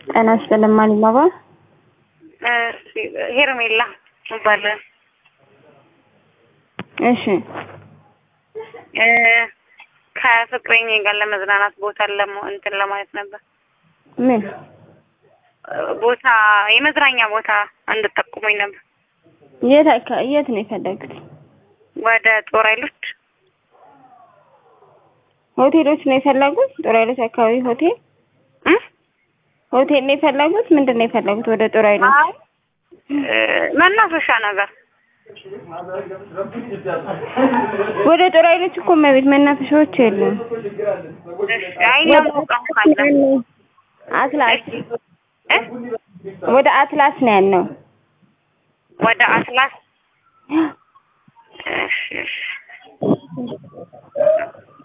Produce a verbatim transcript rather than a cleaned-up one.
أنا أسلم مالي بابا. هيرميلا مبارك. إيش؟ كافكريني قال لما زنانات بوتا لما أنت لما يتنبه. من؟ بوتا يمزرعين بوتا عند التقومين نبه. يتك يتني فدقت. وده توريلوت. هوتيلوች ነው የፈለጉት ጦራይሎች አካባቢ ሆቴል እ ሆቴል ነው የፈለጉት ምንድነው የፈለጉት ወደ ጦራይሎች አይ መናፈሻ ነገር ወደ ጦራይሎች እኮ መቤት መናፈሻዎች የሉም አይ ነው ካለ አትላስ እ ወደ አትላስ ነው ያለው ወደ አትላስ እሺ